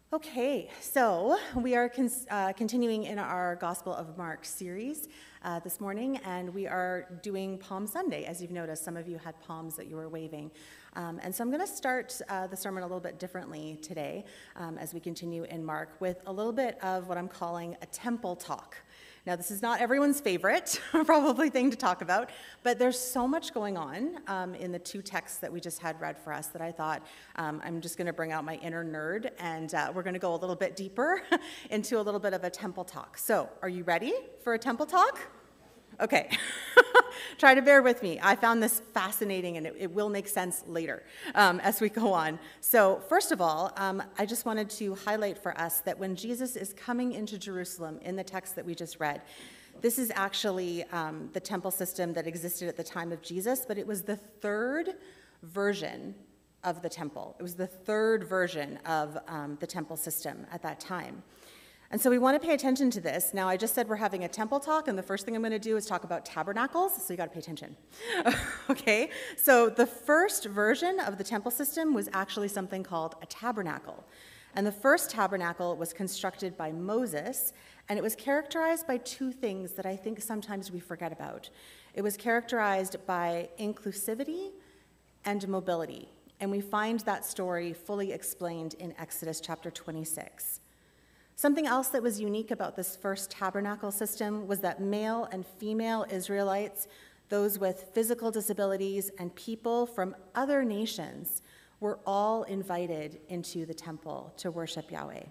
Okay, so we are continuing in our Gospel of Mark series this morning, and we are doing Palm Sunday. As you've noticed, some of you had palms that you were waving. And so I'm going to start the sermon a little bit differently today as we continue in Mark with a little bit of what I'm calling a temple talk. Now, this is not everyone's favorite, probably thing to talk about, but there's so much going on in the two texts that we just had read for us that I thought I'm just going to bring out my inner nerd, and we're going to go a little bit deeper into a little bit of a temple talk. So, are you ready for a temple talk? Okay. Try to bear with me. I found this fascinating, and it will make sense later as we go on. So first of all, I just wanted to highlight for us that when Jesus is coming into Jerusalem in the text that we just read, this is actually the temple system that existed at the time of Jesus, but it was the third version of the temple. It was the third version of the temple system at that time. And so we want to pay attention to this. Now, I just said we're having a temple talk, and the first thing I'm going to do is talk about tabernacles, so you got to pay attention. Okay, so the first version of the temple system was actually something called a tabernacle. And the first tabernacle was constructed by Moses, and it was characterized by two things that I think sometimes we forget about. It was characterized by inclusivity and mobility, and we find that story fully explained in Exodus chapter 26. Something else that was unique about this first tabernacle system was that male and female Israelites, those with physical disabilities, and people from other nations were all invited into the temple to worship Yahweh.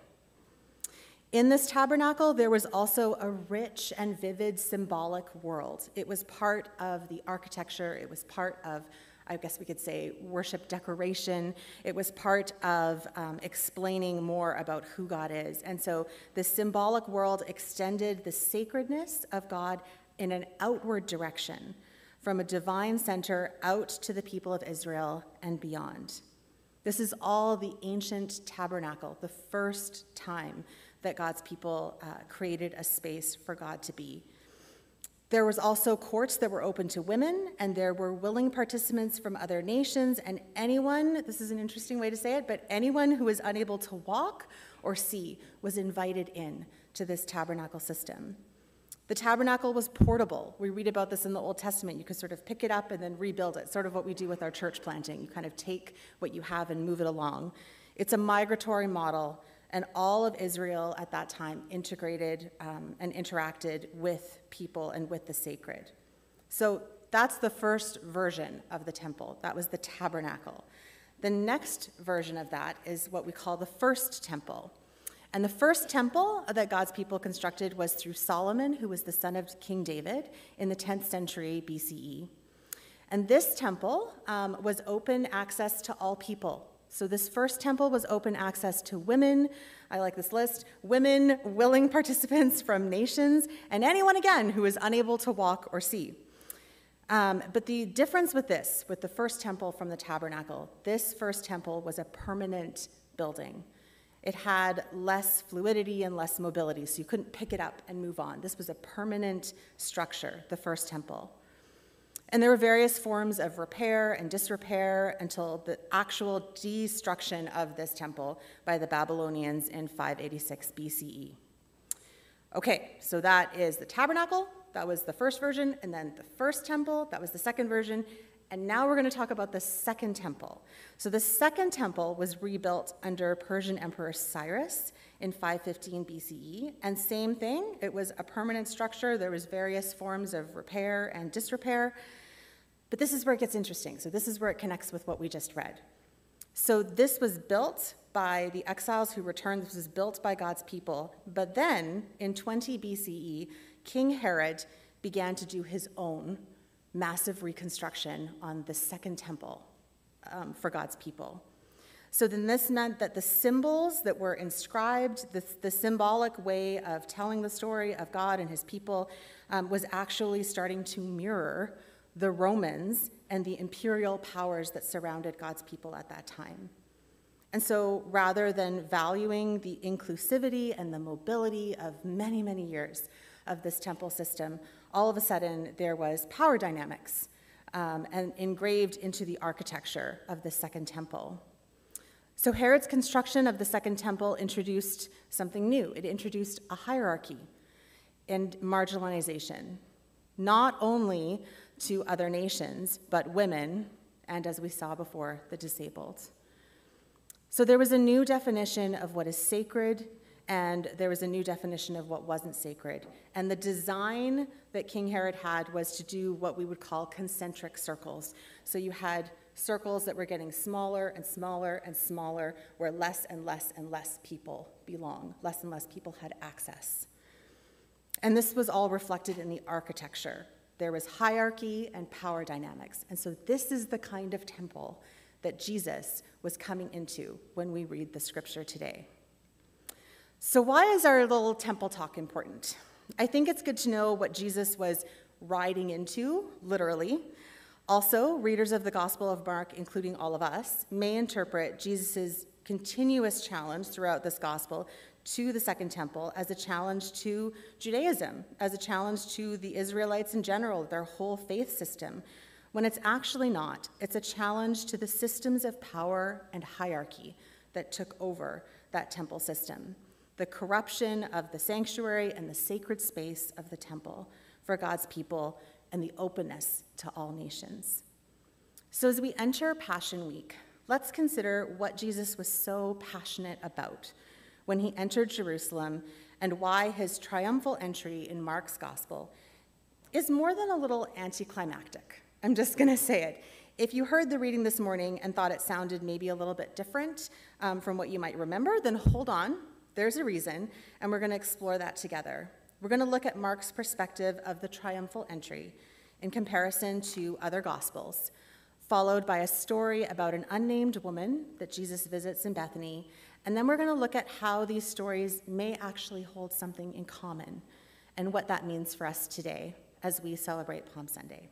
In this tabernacle, there was also a rich and vivid symbolic world. It was part of the architecture. It was part of, I guess we could say, worship decoration. It was part of explaining more about who God is. And so the symbolic world extended the sacredness of God in an outward direction, from a divine center out to the people of Israel and beyond. This is all the ancient tabernacle, the first time that God's people created a space for God to be. There was also courts that were open to women, and there were willing participants from other nations, and anyone, this is an interesting way to say it, but anyone who was unable to walk or see was invited in to this tabernacle system. The tabernacle was portable. We read about this in the Old Testament. You could sort of pick it up and then rebuild it, sort of what we do with our church planting. You kind of take what you have and move it along. It's a migratory model, and all of Israel at that time integrated and interacted with people and with the sacred. So that's the first version of the temple. That was the tabernacle. The next version of that is what we call the first temple. And the first temple that God's people constructed was through Solomon, who was the son of King David, in the 10th century BCE. And this temple was open access to all people. So this first temple was open access to women, I like this list, women, willing participants from nations, and anyone, again, who was unable to walk or see. But the difference with this, with the first temple from the tabernacle, this first temple was a permanent building. It had less fluidity and less mobility, so you couldn't pick it up and move on. This was a permanent structure, the first temple. And there were various forms of repair and disrepair until the actual destruction of this temple by the Babylonians in 586 BCE. Okay, so that is the tabernacle. That was the first version. And then the first temple, that was the second version. And now we're going to talk about the second temple. So the second temple was rebuilt under Persian Emperor Cyrus in 515 BCE. And same thing, it was a permanent structure. There was various forms of repair and disrepair. But this is where it gets interesting. So this is where it connects with what we just read. So this was built by the exiles who returned. This was built by God's people. But then, in 20 BCE, King Herod began to do his own massive reconstruction on the second temple for God's people. So then this meant that the symbols that were inscribed, the symbolic way of telling the story of God and his people, was actually starting to mirror the Romans and the imperial powers that surrounded God's people at that time. And so rather than valuing the inclusivity and the mobility of many, many years of this temple system, all of a sudden there was power dynamics and engraved into the architecture of the second temple. So Herod's construction of the Second Temple introduced something new. It introduced a hierarchy and marginalization, not only to other nations, but women, and as we saw before, the disabled. So there was a new definition of what is sacred, and there was a new definition of what wasn't sacred. And the design that King Herod had was to do what we would call concentric circles. So you had circles that were getting smaller and smaller and smaller, where less and less and less people belong, less and less people had access. And this was all reflected in the architecture. There was hierarchy and power dynamics. And so this is the kind of temple that Jesus was coming into when we read the scripture today. So why is our little temple talk important? I think it's good to know what Jesus was riding into, literally. Also, readers of the Gospel of Mark, including all of us, may interpret Jesus' continuous challenge throughout this gospel to the Second Temple as a challenge to Judaism, as a challenge to the Israelites in general, their whole faith system, when it's actually not. It's a challenge to the systems of power and hierarchy that took over that temple system, the corruption of the sanctuary and the sacred space of the temple for God's people, and the openness to all nations. So as we enter Passion Week, let's consider what Jesus was so passionate about when he entered Jerusalem and why his triumphal entry in Mark's gospel is more than a little anticlimactic. I'm just going to say it. If you heard the reading this morning and thought it sounded maybe a little bit different from what you might remember, then hold on. There's a reason, and we're going to explore that together. We're going to look at Mark's perspective of the triumphal entry in comparison to other gospels, followed by a story about an unnamed woman that Jesus visits in Bethany, and then we're going to look at how these stories may actually hold something in common and what that means for us today as we celebrate Palm Sunday.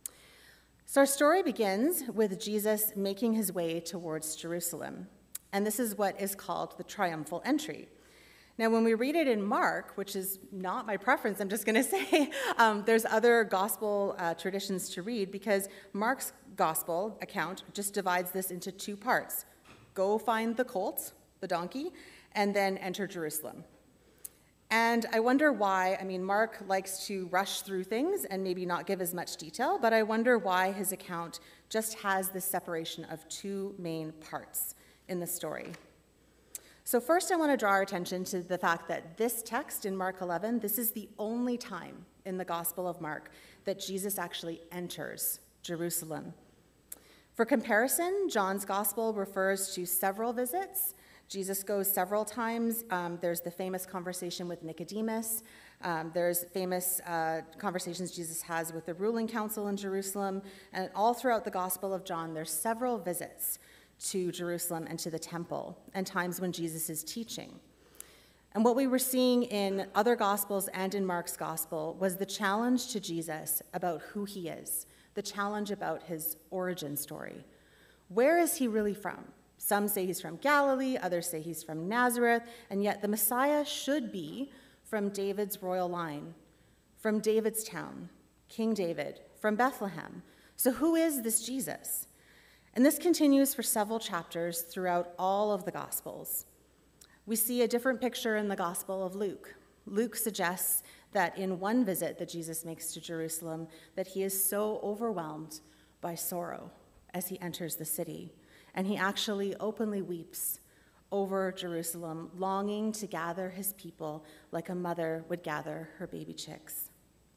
So our story begins with Jesus making his way towards Jerusalem, and this is what is called the triumphal entry. Now, when we read it in Mark, which is not my preference, I'm just going to say, there's other gospel traditions to read, because Mark's gospel account just divides this into two parts. Go find the colt, the donkey, and then enter Jerusalem. And I wonder why. I mean, Mark likes to rush through things and maybe not give as much detail, but I wonder why his account just has this separation of two main parts in the story. So first, I want to draw our attention to the fact that this text in Mark 11, this is the only time in the Gospel of Mark that Jesus actually enters Jerusalem. For comparison, John's Gospel refers to several visits. Jesus goes several times. There's the famous conversation with Nicodemus. There's famous conversations Jesus has with the ruling council in Jerusalem. And all throughout the Gospel of John, there's several visits to Jerusalem and to the temple, and times when Jesus is teaching. And what we were seeing in other Gospels and in Mark's Gospel was the challenge to Jesus about who he is, the challenge about his origin story. Where is he really from? Some say he's from Galilee, others say he's from Nazareth, and yet the Messiah should be from David's royal line, from David's town, King David, from Bethlehem. So who is this Jesus? And this continues for several chapters throughout all of the Gospels. We see a different picture in the Gospel of Luke. Luke suggests that in one visit that Jesus makes to Jerusalem, that he is so overwhelmed by sorrow as he enters the city, and he actually openly weeps over Jerusalem, longing to gather his people like a mother would gather her baby chicks.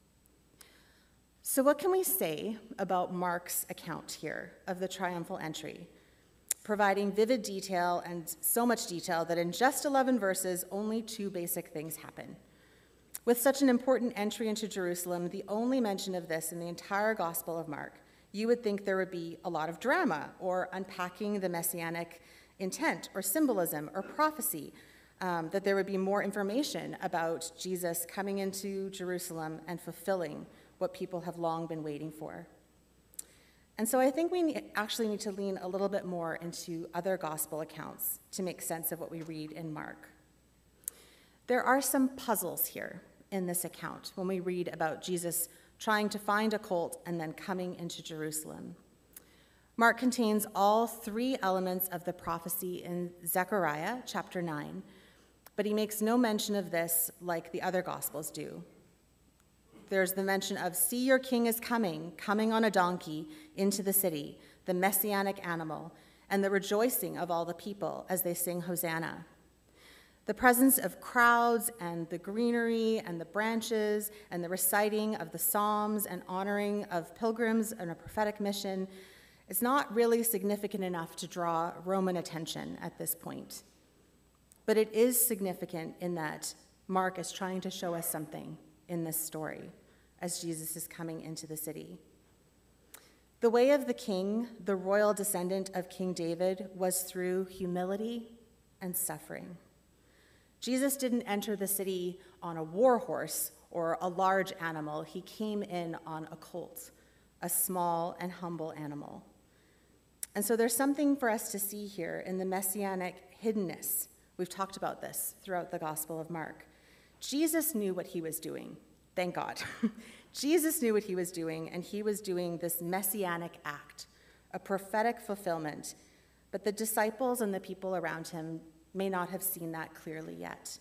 So what can we say about Mark's account here of the triumphal entry, providing vivid detail and so much detail that in just 11 verses, only two basic things happen. With such an important entry into Jerusalem, the only mention of this in the entire Gospel of Mark, you would think there would be a lot of drama or unpacking the messianic intent or symbolism or prophecy, that there would be more information about Jesus coming into Jerusalem and fulfilling what people have long been waiting for. And so I think we actually need to lean a little bit more into other gospel accounts to make sense of what we read in Mark. There are some puzzles here in this account when we read about Jesus trying to find a colt and then coming into Jerusalem. Mark contains all three elements of the prophecy in Zechariah chapter 9, but he makes no mention of this like the other Gospels do. There's the mention of, "See, your king is coming on a donkey into the city, the messianic animal, and the rejoicing of all the people as they sing Hosanna." The presence of crowds and the greenery and the branches and the reciting of the Psalms and honoring of pilgrims and a prophetic mission is not really significant enough to draw Roman attention at this point. But it is significant in that Mark is trying to show us something in this story as Jesus is coming into the city. The way of the king, the royal descendant of King David, was through humility and suffering. Jesus didn't enter the city on a war horse or a large animal. He came in on a colt, a small and humble animal. And so there's something for us to see here in the messianic hiddenness. We've talked about this throughout the Gospel of Mark. Jesus knew what he was doing. Thank God. Jesus knew what he was doing, and he was doing this messianic act, a prophetic fulfillment. But the disciples and the people around him may not have seen that clearly yet.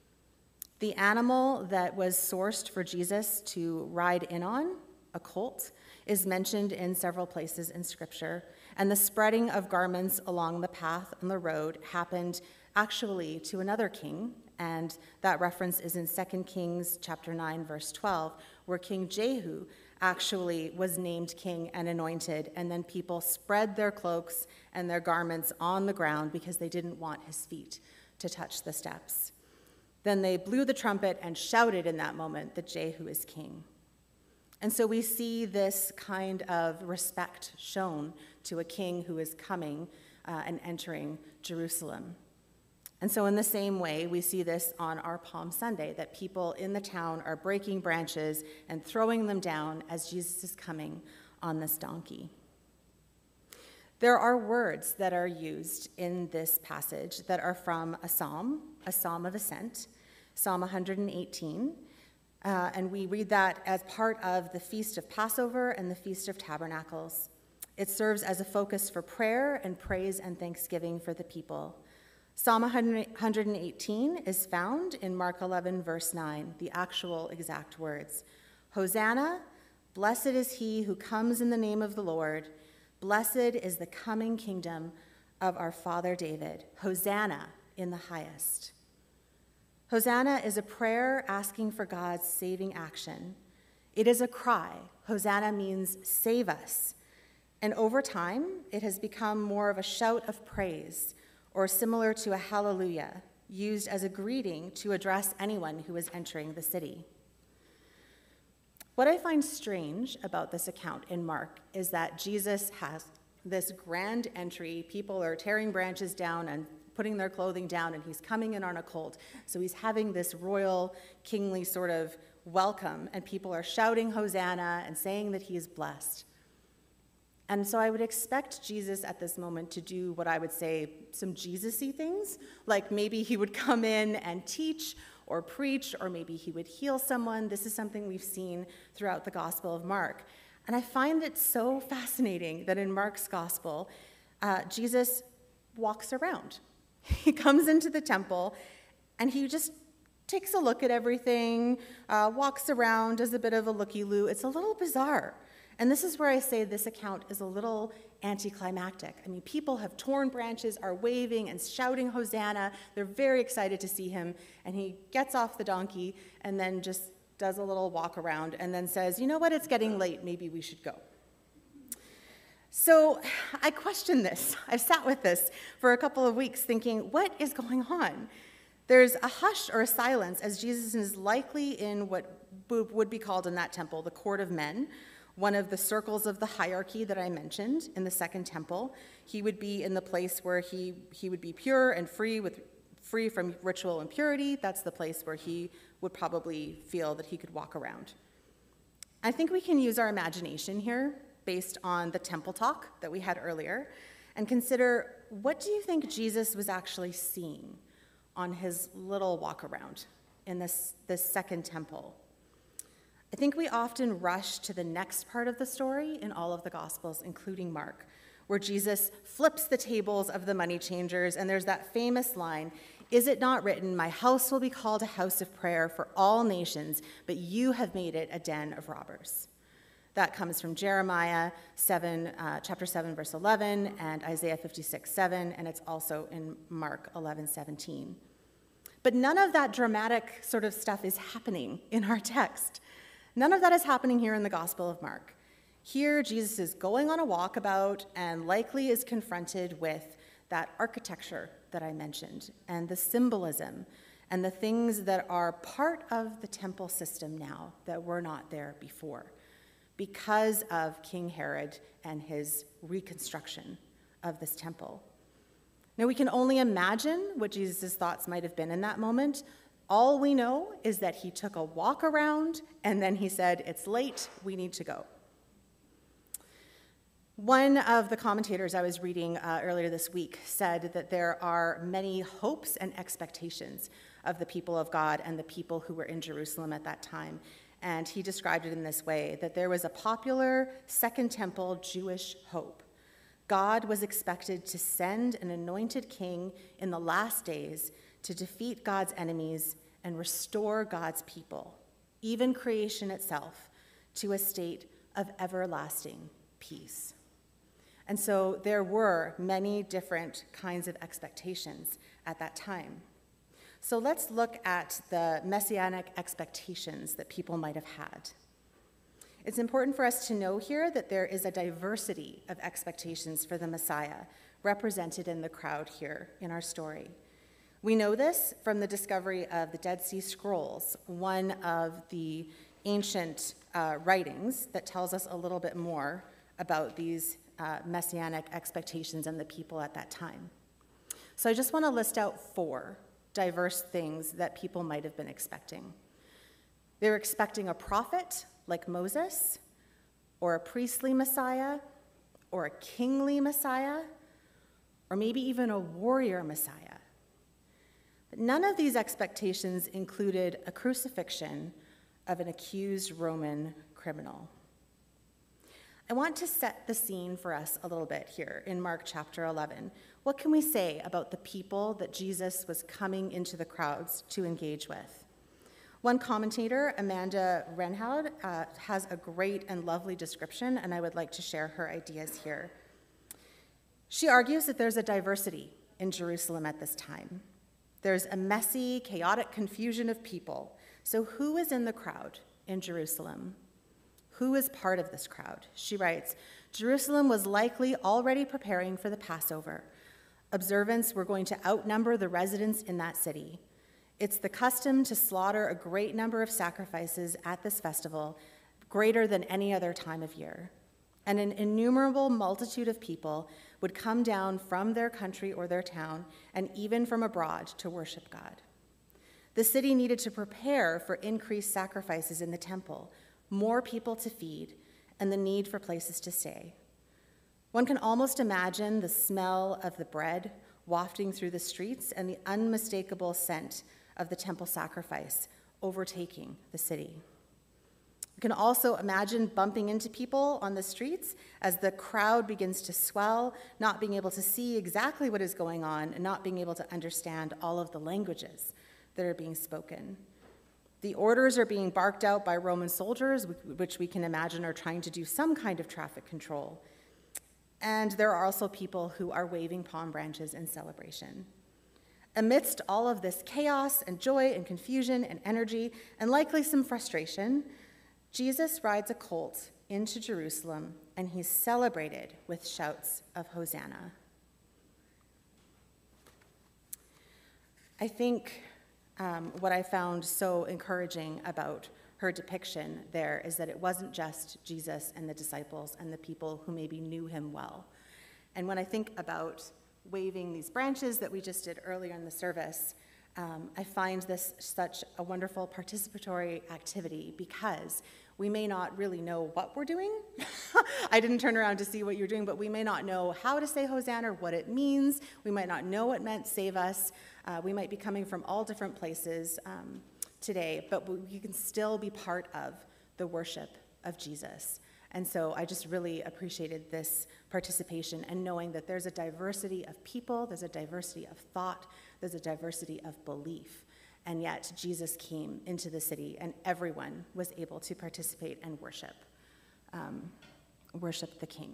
The animal that was sourced for Jesus to ride in on, a colt, is mentioned in several places in Scripture, and the spreading of garments along the path on the road happened actually to another king, and that reference is in 2 Kings chapter 9, verse 12, where King Jehu actually was named king and anointed, and then people spread their cloaks and their garments on the ground because they didn't want his feet to touch the steps. Then they blew the trumpet and shouted in that moment that Jehu is king. And so we see this kind of respect shown to a king who is coming and entering Jerusalem. And so in the same way, we see this on our Palm Sunday, that people in the town are breaking branches and throwing them down as Jesus is coming on this donkey. There are words that are used in this passage that are from a psalm of ascent, Psalm 118, and we read that as part of the Feast of Passover and the Feast of Tabernacles. It serves as a focus for prayer and praise and thanksgiving for the people. Psalm 118 is found in Mark 11, verse 9, the actual exact words. "Hosanna, blessed is he who comes in the name of the Lord. Blessed is the coming kingdom of our father David. Hosanna in the highest." Hosanna is a prayer asking for God's saving action. It is a cry. Hosanna means save us. And over time, it has become more of a shout of praise, or similar to a hallelujah, used as a greeting to address anyone who is entering the city. What I find strange about this account in Mark is that Jesus has this grand entry. People are tearing branches down and putting their clothing down, and he's coming in on a colt. So he's having this royal, kingly sort of welcome, and people are shouting Hosanna and saying that he is blessed. And so I would expect Jesus at this moment to do what I would say some Jesus-y things, like maybe he would come in and teach or preach, or maybe he would heal someone. This is something we've seen throughout the Gospel of Mark. And I find it so fascinating that in Mark's Gospel, Jesus walks around. He comes into the temple, and he just takes a look at everything, walks around, does a bit of a looky-loo. It's a little bizarre. And this is where I say this account is a little anticlimactic. I mean, people have torn branches, are waving and shouting Hosanna. They're very excited to see him. And he gets off the donkey and then just does a little walk around and then says, "You know what, it's getting late, maybe we should go." So I question this. I've sat with this for a couple of weeks thinking, what is going on? There's a hush or a silence as Jesus is likely in what would be called in that temple the court of men, one of the circles of the hierarchy that I mentioned in the second temple. He would be in the place where he would be pure and free from ritual impurity. That's the place where he would probably feel that he could walk around. I think we can use our imagination here based on the temple talk that we had earlier and consider, what do you think Jesus was actually seeing on his little walk around in this second temple? I think we often rush to the next part of the story in all of the Gospels, including Mark, where Jesus flips the tables of the money changers, and there's that famous line, "Is it not written, my house will be called a house of prayer for all nations, but you have made it a den of robbers"? That comes from Jeremiah 7, chapter 7, verse 11, and Isaiah 56, 7, and it's also in Mark 11, 17. But none of that dramatic sort of stuff is happening in our text. None of that is happening here in the Gospel of Mark. Here, Jesus is going on a walkabout and likely is confronted with that architecture that I mentioned and the symbolism and the things that are part of the temple system now that were not there before because of King Herod and his reconstruction of this temple. Now, we can only imagine what Jesus' thoughts might have been in that moment. All we know is that he took a walk around and then he said, "It's late, we need to go." One of the commentators I was reading earlier this week said that there are many hopes and expectations of the people of God and the people who were in Jerusalem at that time. And he described it in this way, that there was a popular Second Temple Jewish hope. God was expected to send an anointed king in the last days to defeat God's enemies and restore God's people, even creation itself, to a state of everlasting peace. And so there were many different kinds of expectations at that time. So let's look at the messianic expectations that people might have had. It's important for us to know here that there is a diversity of expectations for the Messiah represented in the crowd here in our story. We know this from the discovery of the Dead Sea Scrolls, one of the ancient writings that tells us a little bit more about these messianic expectations and the people at that time. So I just want to list out 4 diverse things that people might have been expecting. They were expecting a prophet like Moses, or a priestly Messiah, or a kingly Messiah, or maybe even a warrior Messiah. But none of these expectations included a crucifixion of an accused Roman criminal. I want to set the scene for us a little bit here in Mark chapter 11. What can we say about the people that Jesus was coming into the crowds to engage with? One commentator, Amanda Renhoud, has a great and lovely description, and I would like to share her ideas here. She argues that there's a diversity in Jerusalem at this time. There's a messy, chaotic confusion of people. So who is in the crowd in Jerusalem? Who is part of this crowd? She writes, Jerusalem was likely already preparing for the Passover. Observants were going to outnumber the residents in that city. It's the custom to slaughter a great number of sacrifices at this festival, greater than any other time of year. And an innumerable multitude of people would come down from their country or their town, and even from abroad, to worship God. The city needed to prepare for increased sacrifices in the temple, more people to feed, and the need for places to stay. One can almost imagine the smell of the bread wafting through the streets and the unmistakable scent of the temple sacrifice overtaking the city. You can also imagine bumping into people on the streets as the crowd begins to swell, not being able to see exactly what is going on and not being able to understand all of the languages that are being spoken. The orders are being barked out by Roman soldiers, which we can imagine are trying to do some kind of traffic control. And there are also people who are waving palm branches in celebration. Amidst all of this chaos and joy and confusion and energy, and likely some frustration, Jesus rides a colt into Jerusalem, and he's celebrated with shouts of Hosanna. I think what I found so encouraging about her depiction there is that it wasn't just Jesus and the disciples and the people who maybe knew him well. And when I think about waving these branches that we just did earlier in the service, I find this such a wonderful participatory activity because we may not really know what we're doing. I didn't turn around to see what you're doing, but we may not know how to say Hosanna or what it means. We might not know what meant save us. We might be coming from all different places today, but we can still be part of the worship of Jesus And so I just really appreciated this participation and knowing that there's a diversity of people, there's a diversity of thought, there's a diversity of belief. And yet Jesus came into the city and everyone was able to participate and worship the King.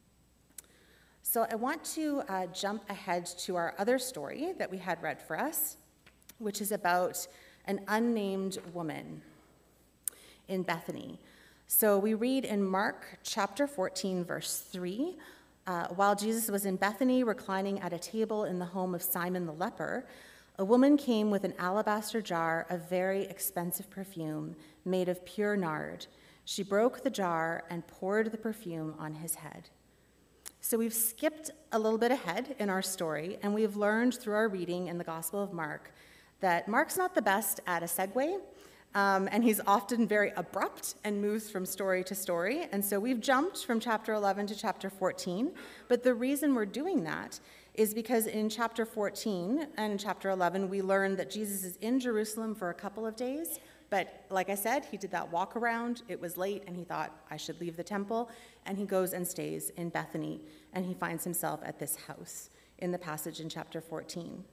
So I want to jump ahead to our other story that we had read for us, which is about an unnamed woman in Bethany. So we read in Mark chapter 14, verse 3, while Jesus was in Bethany reclining at a table in the home of Simon the leper, a woman came with an alabaster jar of very expensive perfume made of pure nard. She broke the jar and poured the perfume on his head. So we've skipped a little bit ahead in our story, and we've learned through our reading in the Gospel of Mark that Mark's not the best at a segue, and he's often very abrupt and moves from story to story. And so we've jumped from chapter 11 to chapter 14, but the reason we're doing that is because in chapter 14 and in chapter 11, we learn that Jesus is in Jerusalem for a couple of days. But like I said, he did that walk around. It was late, and he thought, I should leave the temple. And he goes and stays in Bethany, and he finds himself at this house in the passage in chapter 14.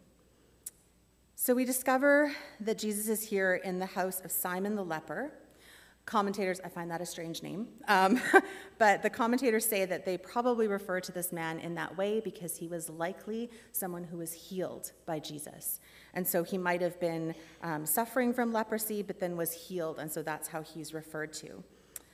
So we discover that Jesus is here in the house of Simon the leper. Commentators, I find that a strange name, but the commentators say that they probably refer to this man in that way because he was likely someone who was healed by Jesus. And so he might have been suffering from leprosy, but then was healed, and so that's how he's referred to.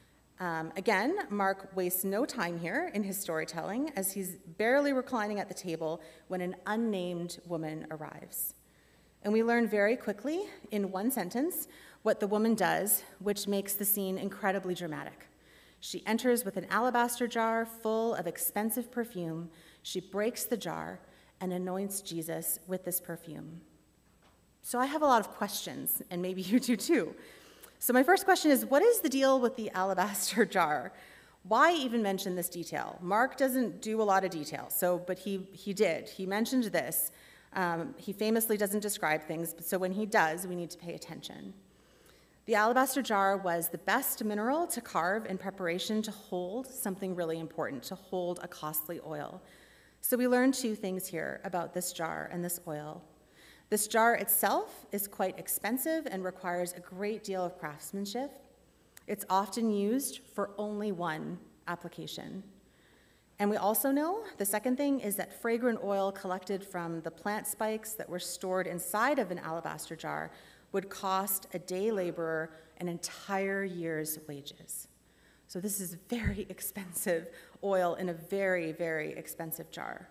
Again, Mark wastes no time here in his storytelling as he's barely reclining at the table when an unnamed woman arrives. And we learn very quickly, in one sentence, what the woman does, which makes the scene incredibly dramatic. She enters with an alabaster jar full of expensive perfume. She breaks the jar and anoints Jesus with this perfume. So I have a lot of questions, and maybe you do too. So my first question is, what is the deal with the alabaster jar? Why even mention this detail? Mark doesn't do a lot of detail, but he did. He mentioned this. He famously doesn't describe things, so when he does, we need to pay attention. The alabaster jar was the best mineral to carve in preparation to hold something really important, to hold a costly oil. So we learn two things here about this jar and this oil. This jar itself is quite expensive and requires a great deal of craftsmanship. It's often used for only one application. And we also know, the second thing is that fragrant oil collected from the plant spikes that were stored inside of an alabaster jar would cost a day laborer an entire year's wages. So this is very expensive oil in a very, very expensive jar.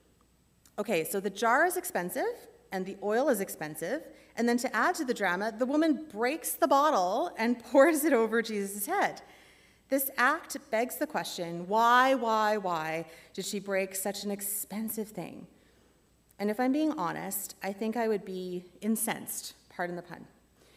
Okay, so the jar is expensive, and the oil is expensive, and then to add to the drama, the woman breaks the bottle and pours it over Jesus' head. This act begs the question, why did she break such an expensive thing? And if I'm being honest, I think I would be incensed, pardon the pun.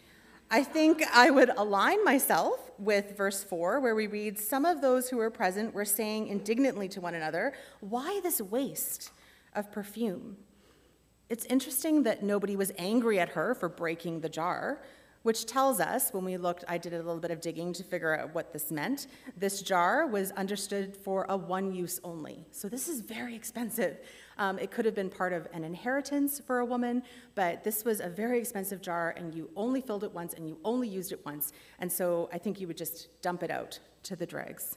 I think I would align myself with verse 4, where we read, some of those who were present were saying indignantly to one another, why this waste of perfume? It's interesting that nobody was angry at her for breaking the jar, which tells us, when we looked, I did a little bit of digging to figure out what this meant. This jar was understood for a one-use only. So this is very expensive. It could have been part of an inheritance for a woman, but this was a very expensive jar, and you only filled it once, and you only used it once. And so I think you would just dump it out to the dregs.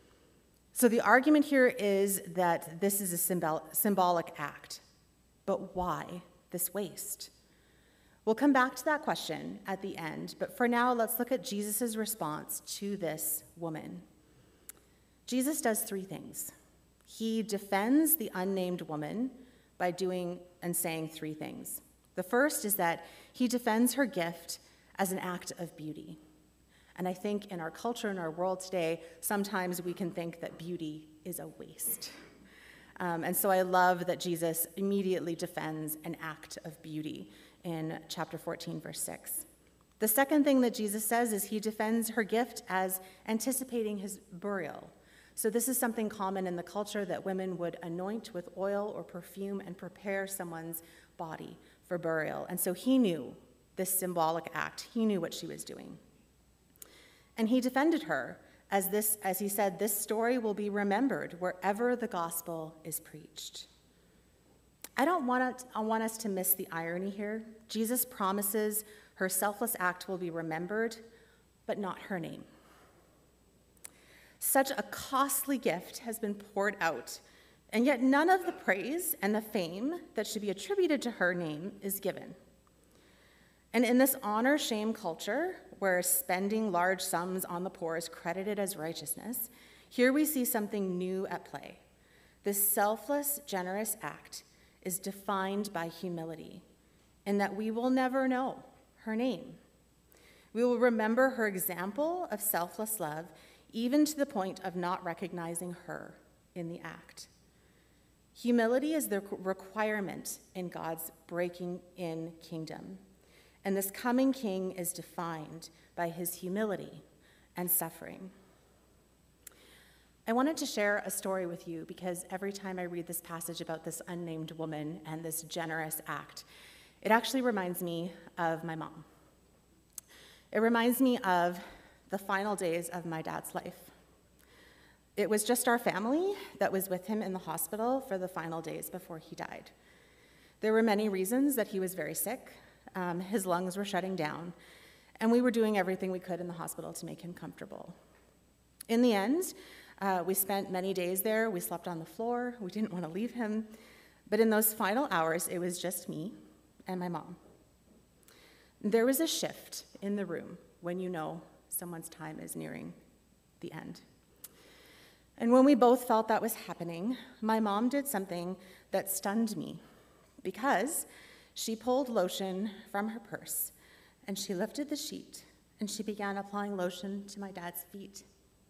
So the argument here is that this is a symbolic act. But why this waste? We'll come back to that question at the end, but for now, let's look at Jesus' response to this woman. Jesus does three things. He defends the unnamed woman by doing and saying three things. The first is that he defends her gift as an act of beauty. And I think in our culture, in our world today, sometimes we can think that beauty is a waste. And so I love that Jesus immediately defends an act of beauty in chapter 14, verse 6. The second thing that Jesus says is he defends her gift as anticipating his burial. So this is something common in the culture, that women would anoint with oil or perfume and prepare someone's body for burial. And so he knew this symbolic act. He knew what she was doing. And he defended her As he said, this story will be remembered wherever the gospel is preached. I want us to miss the irony here. Jesus promises her selfless act will be remembered, but not her name. Such a costly gift has been poured out, and yet none of the praise and the fame that should be attributed to her name is given. And in this honor-shame culture, where spending large sums on the poor is credited as righteousness, here we see something new at play. This selfless, generous act is defined by humility, in that we will never know her name. We will remember her example of selfless love, even to the point of not recognizing her in the act. Humility is the requirement in God's breaking in kingdom. And this coming king is defined by his humility and suffering. I wanted to share a story with you because every time I read this passage about this unnamed woman and this generous act, it actually reminds me of my mom. It reminds me of the final days of my dad's life. It was just our family that was with him in the hospital for the final days before he died. There were many reasons that he was very sick. His lungs were shutting down, and we were doing everything we could in the hospital to make him comfortable. In the end, we spent many days there. We slept on the floor. We didn't want to leave him. But in those final hours, it was just me and my mom. There was a shift in the room when you know someone's time is nearing the end. And when we both felt that was happening, my mom did something that stunned me because she pulled lotion from her purse, and she lifted the sheet, and she began applying lotion to my dad's feet.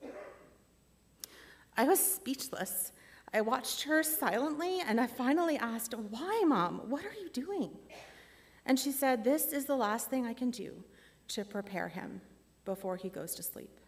I was speechless. I watched her silently, and I finally asked, "Why, Mom? What are you doing?" And she said, "This is the last thing I can do to prepare him before he goes to sleep."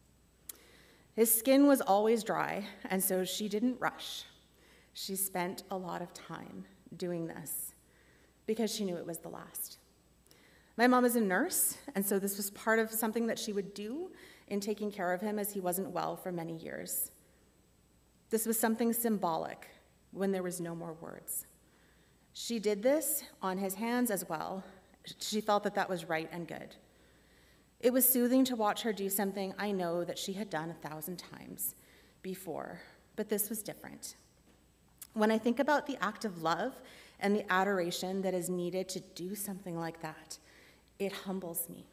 His skin was always dry, and so she didn't rush. She spent a lot of time doing this because she knew it was the last. My mom is a nurse, and so this was part of something that she would do in taking care of him as he wasn't well for many years. This was something symbolic when there was no more words. She did this on his hands as well. She felt that that was right and good. It was soothing to watch her do something I know that she had done 1,000 times before, but this was different. When I think about the act of love and the adoration that is needed to do something like that, it humbles me.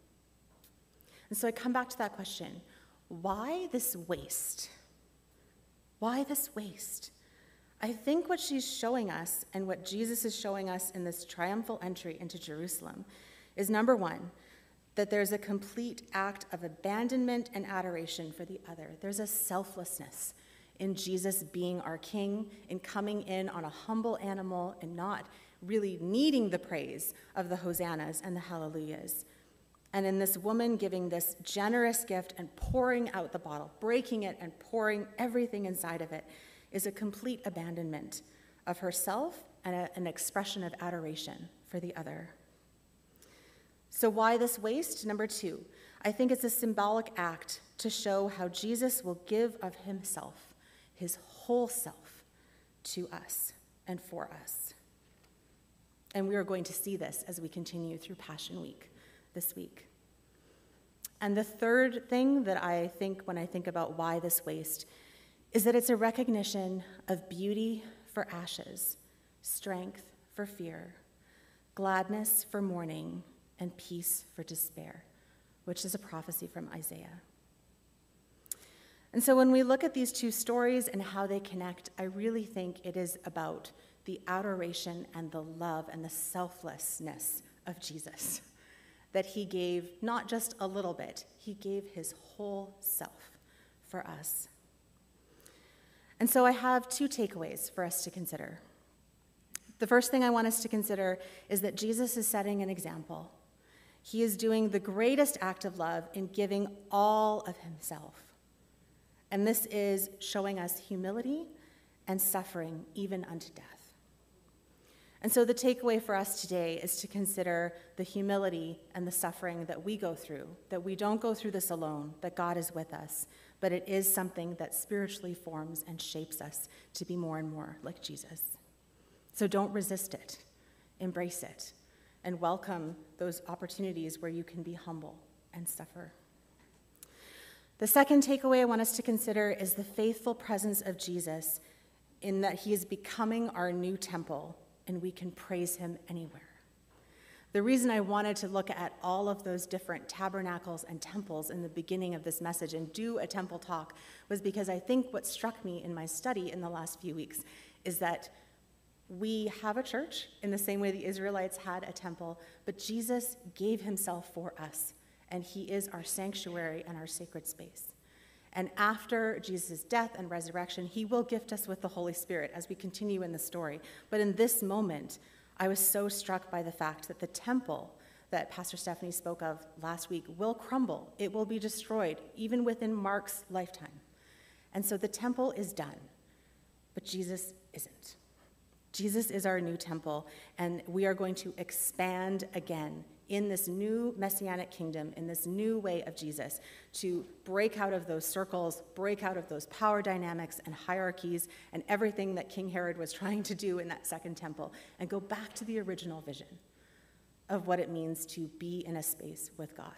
And so I come back to that question, why this waste? Why this waste? I think what she's showing us and what Jesus is showing us in this triumphal entry into Jerusalem is, number one, that there's a complete act of abandonment and adoration for the other. There's a selflessness in Jesus being our king, in coming in on a humble animal and not really needing the praise of the hosannas and the hallelujahs. And in this woman giving this generous gift and pouring out the bottle, breaking it and pouring everything inside of it, is a complete abandonment of herself and an expression of adoration for the other. So why this waste? Number two, I think it's a symbolic act to show how Jesus will give of himself, his whole self, to us and for us. And we are going to see this as we continue through Passion Week this week. And the third thing that I think when I think about why this waste is that it's a recognition of beauty for ashes, strength for fear, gladness for mourning, and peace for despair, which is a prophecy from Isaiah. And so when we look at these two stories and how they connect, I really think it is about the adoration and the love and the selflessness of Jesus, that he gave not just a little bit, he gave his whole self for us. And so I have two takeaways for us to consider. The first thing I want us to consider is that Jesus is setting an example. He is doing the greatest act of love in giving all of himself. And this is showing us humility and suffering even unto death. And so the takeaway for us today is to consider the humility and the suffering that we go through, that we don't go through this alone, that God is with us, but it is something that spiritually forms and shapes us to be more and more like Jesus. So don't resist it, embrace it, and welcome those opportunities where you can be humble and suffer. The second takeaway I want us to consider is the faithful presence of Jesus in that he is becoming our new temple, and we can praise him anywhere. The reason I wanted to look at all of those different tabernacles and temples in the beginning of this message and do a temple talk was because I think what struck me in my study in the last few weeks is that we have a church in the same way the Israelites had a temple, but Jesus gave himself for us, and he is our sanctuary and our sacred space. And after Jesus' death and resurrection, he will gift us with the Holy Spirit as we continue in the story. But in this moment, I was so struck by the fact that the temple that Pastor Stephanie spoke of last week will crumble. It will be destroyed, even within Mark's lifetime. And so the temple is done, but Jesus isn't. Jesus is our new temple, and we are going to expand again in this new messianic kingdom, in this new way of Jesus, to break out of those circles, break out of those power dynamics and hierarchies and everything that King Herod was trying to do in that second temple, and go back to the original vision of what it means to be in a space with God.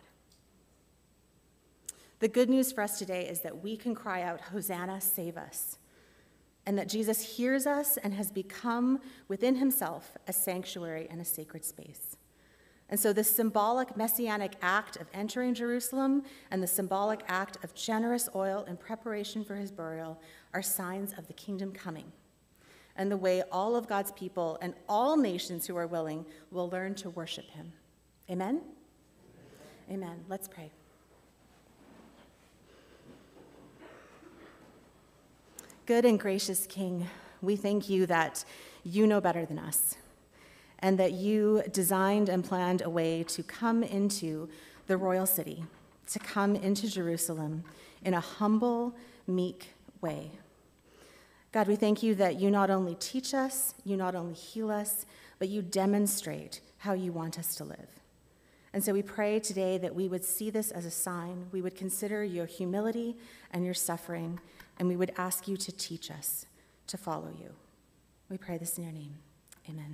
The good news for us today is that we can cry out, "Hosanna, save us," and that Jesus hears us and has become within himself a sanctuary and a sacred space. And so the symbolic messianic act of entering Jerusalem and the symbolic act of generous oil in preparation for his burial are signs of the kingdom coming, and the way all of God's people and all nations who are willing will learn to worship him. Amen? Amen. Let's pray. Good and gracious King, we thank you that you know better than us, and that you designed and planned a way to come into the royal city, to come into Jerusalem in a humble, meek way. God, we thank you that you not only teach us, you not only heal us, but you demonstrate how you want us to live. And so we pray today that we would see this as a sign, we would consider your humility and your suffering, and we would ask you to teach us to follow you. We pray this in your name. Amen.